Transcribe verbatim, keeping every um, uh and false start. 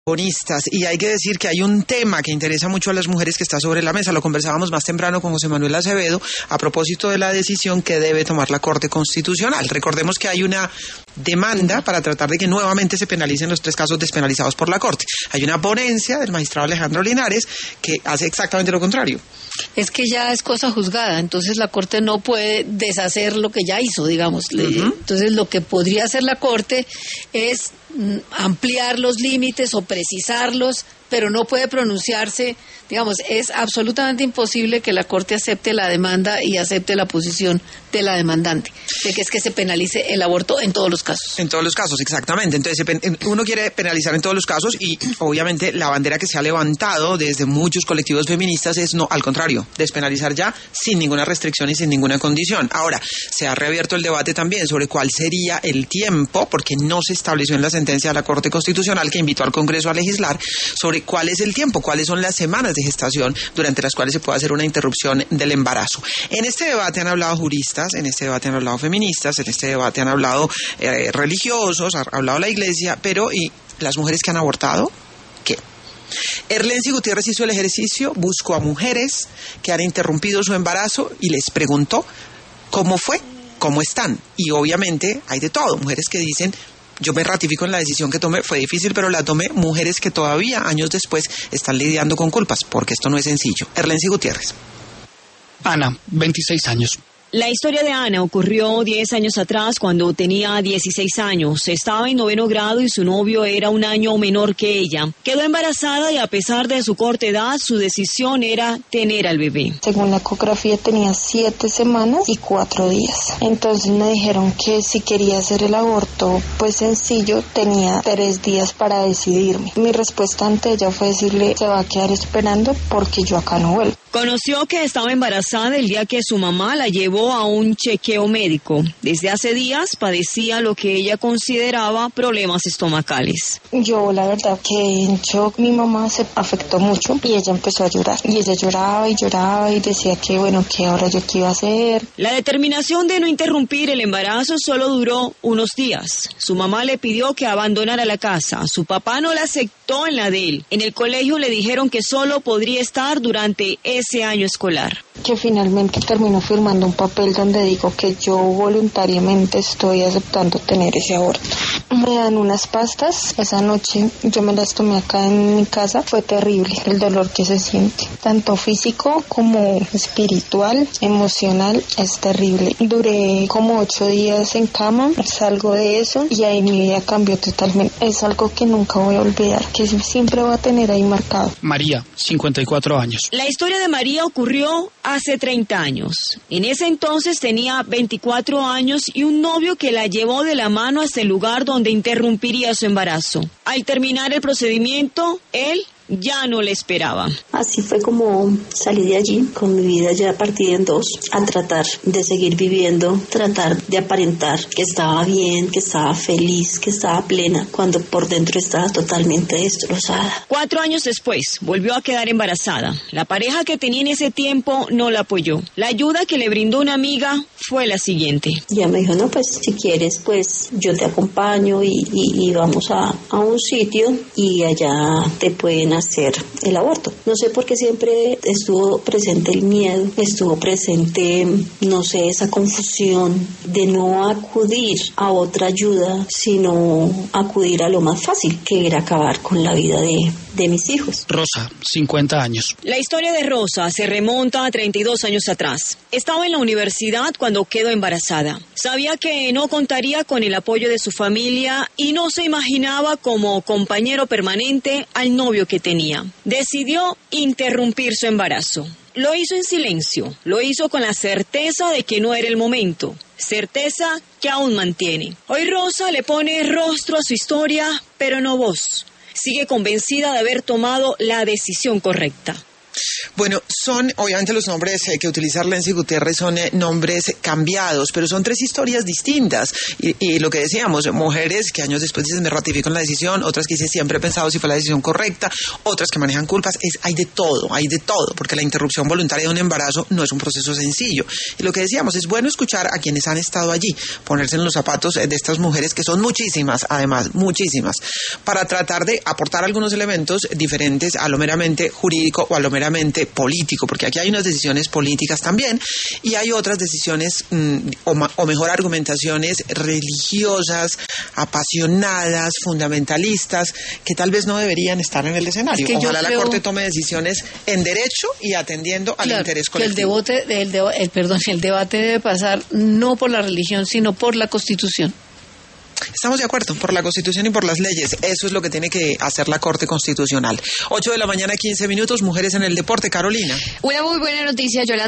Bonistas. Y hay que decir que hay un tema que interesa mucho a las mujeres que está sobre la mesa. Lo conversábamos más temprano con José Manuel Acevedo a propósito de la decisión que debe tomar la Corte Constitucional. Recordemos que hay una demanda para tratar de que nuevamente se penalicen los tres casos despenalizados por la Corte. Hay una ponencia del magistrado Alejandro Linares que hace exactamente lo contrario. Es que ya es cosa juzgada, entonces la Corte no puede deshacer lo que ya hizo, digamos. Uh-huh. Entonces lo que podría hacer la Corte es ampliar los límites o precisarlos, pero no puede pronunciarse, digamos, es absolutamente imposible que la Corte acepte la demanda y acepte la posición de la demandante, de que es que se penalice el aborto en todos los casos. En todos los casos, exactamente. Entonces, uno quiere penalizar en todos los casos y, obviamente, la bandera que se ha levantado desde muchos colectivos feministas es, no, al contrario, despenalizar ya sin ninguna restricción y sin ninguna condición. Ahora, se ha reabierto el debate también sobre cuál sería el tiempo, porque no se estableció en la sentencia de la Corte Constitucional que invitó al Congreso a legislar sobre cuál es el tiempo, cuáles son las semanas de gestación durante las cuales se puede hacer una interrupción del embarazo. En este debate han hablado juristas, en este debate han hablado feministas, en este debate han hablado eh, religiosos, ha hablado la Iglesia, pero ¿y las mujeres que han abortado? ¿Qué? Erlensi Gutiérrez hizo el ejercicio, buscó a mujeres que han interrumpido su embarazo y les preguntó cómo fue, cómo están. Y obviamente hay de todo, mujeres que dicen: yo me ratifico en la decisión que tomé, fue difícil, pero la tomé. Mujeres que todavía, años después, están lidiando con culpas, porque esto no es sencillo. Erlensi Gutiérrez. Ana, veintiséis años. La historia de Ana ocurrió diez años atrás, cuando tenía dieciséis años. Estaba en noveno grado y su novio era un año menor que ella. Quedó embarazada y, a pesar de su corta edad, su decisión era tener al bebé. Según la ecografía tenía siete semanas y cuatro días. Entonces me dijeron que si quería hacer el aborto, pues sencillo, tenía tres días para decidirme. Mi respuesta ante ella fue decirle: se va a quedar esperando porque yo acá no vuelvo. Conoció que estaba embarazada el día que su mamá la llevó a un chequeo médico. Desde hace días padecía lo que ella consideraba problemas estomacales. Yo, la verdad, que en shock. Mi mamá se afectó mucho y ella empezó a llorar. Y ella lloraba y lloraba y decía que, bueno, que ahora yo qué iba a hacer. La determinación de no interrumpir el embarazo solo duró unos días. Su mamá le pidió que abandonara la casa. Su papá no la aceptó en la de él. En el colegio le dijeron que solo podría estar durante ese año escolar. Que finalmente terminó firmando un papel donde digo que yo voluntariamente estoy aceptando tener ese aborto. Me dan unas pastas, esa noche yo me las tomé acá en mi casa, fue terrible el dolor que se siente, tanto físico como espiritual, emocional, es terrible. Duré como ocho días en cama, salgo de eso y ahí mi vida cambió totalmente. Es algo que nunca voy a olvidar, que siempre voy a tener ahí marcado. María, cincuenta y cuatro años. La historia de María ocurrió hace treinta años. En ese entonces tenía veinticuatro años y un novio que la llevó de la mano hasta el lugar donde interrumpiría su embarazo. Al terminar el procedimiento, él ya no le esperaba. Así fue como salí de allí, con mi vida ya partida en dos, a tratar de seguir viviendo, tratar de aparentar que estaba bien, que estaba feliz, que estaba plena, cuando por dentro estaba totalmente destrozada. Cuatro años después, volvió a quedar embarazada. La pareja que tenía en ese tiempo no la apoyó. La ayuda que le brindó una amiga fue la siguiente. Ya me dijo: no, pues si quieres, pues yo te acompaño y, y, y vamos a, a un sitio y allá te pueden hacer el aborto. No sé por qué siempre estuvo presente el miedo, estuvo presente, no sé, esa confusión de no acudir a otra ayuda, sino acudir a lo más fácil, que era acabar con la vida de, de mis hijos. Rosa, cincuenta años. La historia de Rosa se remonta a treinta y dos años atrás. Estaba en la universidad cuando quedó embarazada. Sabía que no contaría con el apoyo de su familia y no se imaginaba como compañero permanente al novio que tenía. Decidió interrumpir su embarazo. Lo hizo en silencio, lo hizo con la certeza de que no era el momento, certeza que aún mantiene. Hoy Rosa le pone rostro a su historia, pero no voz. Sigue convencida de haber tomado la decisión correcta. Bueno, son, obviamente los nombres eh, que utiliza Lency Gutiérrez son eh, nombres cambiados, pero son tres historias distintas. Y, y lo que decíamos, mujeres que años después dicen me ratifico en la decisión, otras que dicen siempre he pensado si fue la decisión correcta, otras que manejan culpas, es, hay de todo, hay de todo, porque la interrupción voluntaria de un embarazo no es un proceso sencillo. Y lo que decíamos, es bueno escuchar a quienes han estado allí, ponerse en los zapatos de estas mujeres, que son muchísimas, además, muchísimas, para tratar de aportar algunos elementos diferentes a lo meramente jurídico o a lo meramente político, porque aquí hay unas decisiones políticas también y hay otras decisiones mmm, o, ma, o mejor argumentaciones religiosas, apasionadas, fundamentalistas, que tal vez no deberían estar en el escenario. Es que Ojalá la creo... Corte tome decisiones en derecho y atendiendo al claro, interés colectivo. Que el, debate, el, deba, el, perdón, el debate debe pasar no por la religión, sino por la Constitución. Estamos de acuerdo, por la Constitución y por las leyes. Eso es lo que tiene que hacer la Corte Constitucional. ocho de la mañana, quince minutos, mujeres en el deporte. Carolina. Una muy buena noticia, Yolanda.